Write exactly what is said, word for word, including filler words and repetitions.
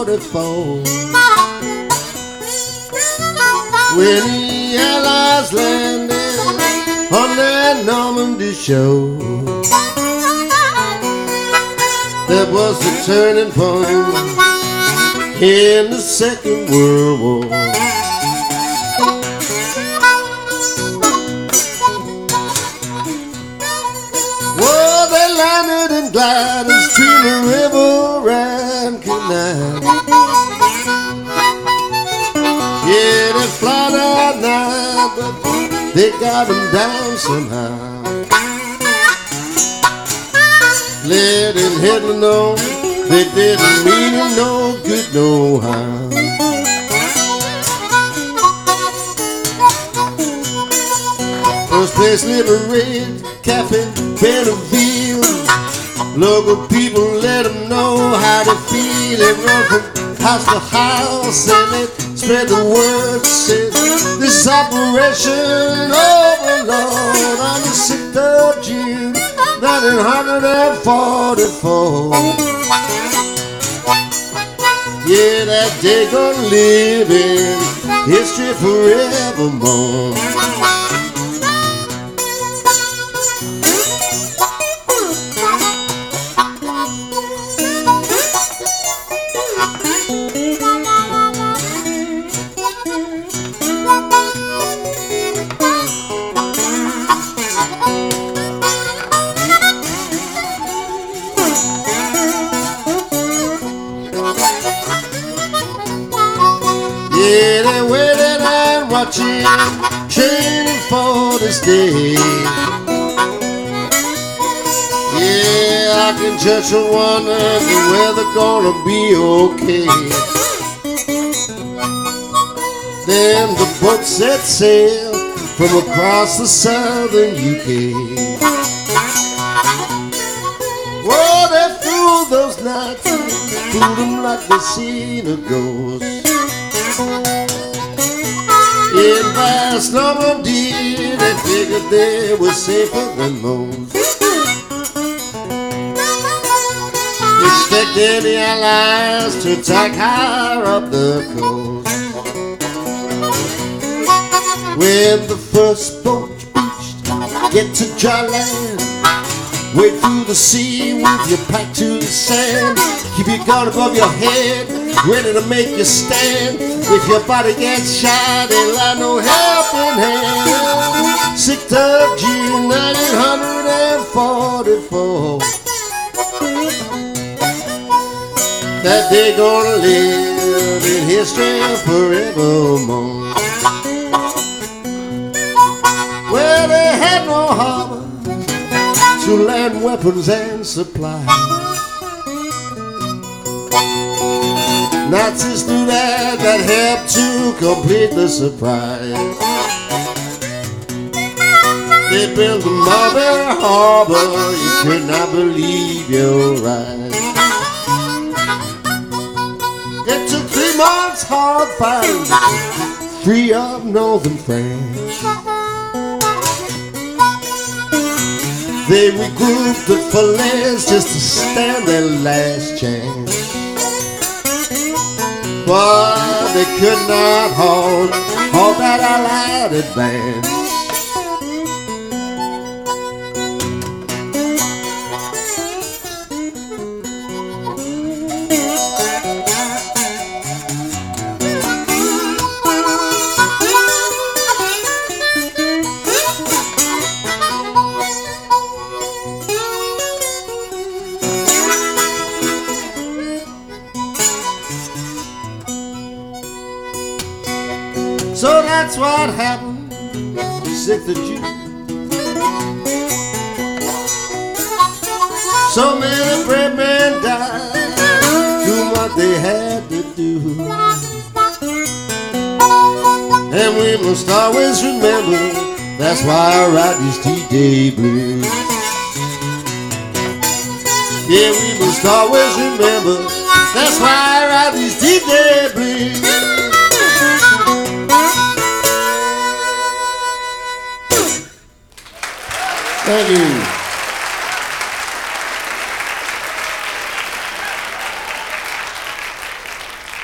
forty-four. When the Allies landed on that Normandy shore, that was the turning point in the Second World War. Well, they landed in gliders to the river and canal. Yeah, they fly that night, but they got them down somehow. Letting Hitler know they didn't mean him no good no how. First place liberated Captain Belleville. Local people let them know how to feel. They run from house to house and they spread the word. Said this is Operation Overlord on the sixth of June nineteen forty-four. Yeah, that day gonna live in history forevermore. Yeah, they waited and watching, training for this day. Yeah, I can just wonder the weather gonna be okay. Then the boat set sail from across the southern U K. Well, they flew those nights, flew them like they seen a ghost. In vast Normandy, they figured they were safer than most. Expected the Allies to attack higher up the coast. When the first boat beached, get to dry land, wade through the sea with your pack to the sand. Keep your gun above your head, ready to make you stand. If your body gets shot, ain't like no helping hand. sixth of June nineteen forty-four. That day gonna live in history forevermore. Well, they had no harbor to land weapons and supplies. Nazis knew that, that helped to complete the surprise. They built the Mulberry Harbor, you could not believe your eyes. It took three months hard fighting, free up northern France. They regrouped at Falaise just to stand their last chance. But they could not halt all that Allied advance. So that's what happened, sixth of June. So many brave men died, doing what they had to do. And we must always remember, that's why I write these D-Day blues. Yeah, we must always remember, that's why I write these D-Day blues. Thank you.